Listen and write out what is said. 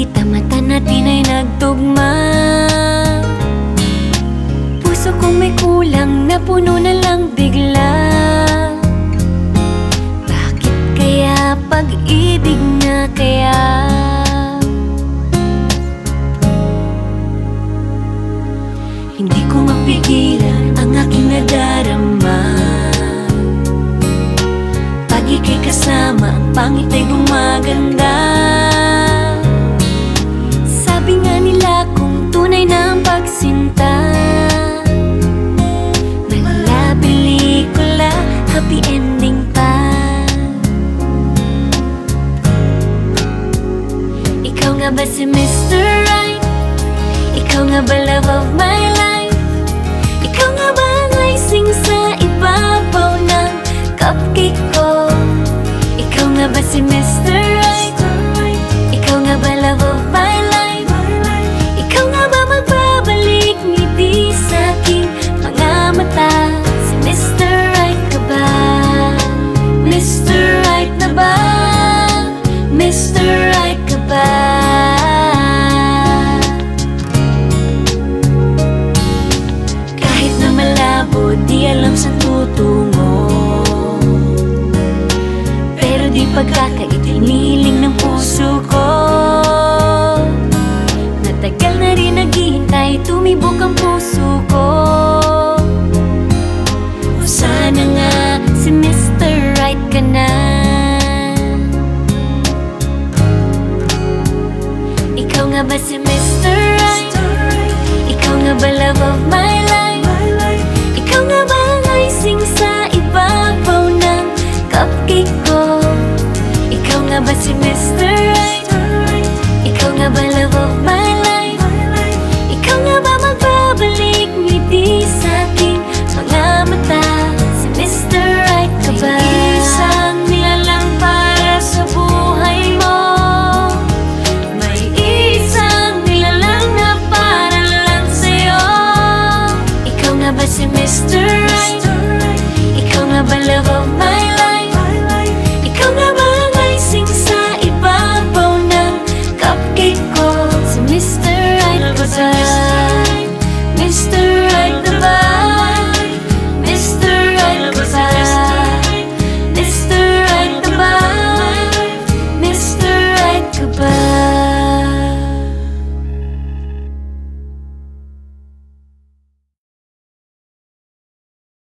nakita, mata natin ay nagtugma. Puso kong may kulang, napuno na lang bigla. Bakit kaya pag-ibig na kaya? Hindi ko mapigilan ang aking nadarama. Pag ika'y kasama, ang pangit ay gumaganda. Sabi nga nila kung tunay na ang pagsinta, mala pelikula, happy ending pa. Ikaw nga ba si Mr. Right? Ikaw nga ba love of my life? Ikaw nga ba ang icing sa ibabaw ng cupcake ko? Ikaw nga ba si Mr. Right? Ikaw nga ba love of my life? Ikaw nga ba magbabalik ngiti sa aking mga mata? Si Mr. Right ka ba? Mr. Right na ba? Mr. Right ka ba? Kahit na malabo, di alam saan tutungo, pero di pagkakaitiniling ng puso ko. Natagal na rin naghihintay, tumibok ang puso ko. O sana nga si Mr. Right ka na. Ikaw nga ba si Mr. Right? Ikaw nga ba love of my life? Ikaw nga ba ang icing sa ibabaw ng cupcake ko? Ikaw nga ba si Mr. Right? Ikaw nga ba love of my life? Ikaw nga ba magbabalik ngiti sa aking mga mata? Si Mr. Right ka ba? May isang nilalang para sa buhay mo. May isang nilalang na para lang sa'yo. Ikaw nga ba si Mr. Right? Ikaw nga ba love of my life? Ikaw nga ba ang icing sa ibabaw ng cupcake ko? Si Mr. Right ka ba?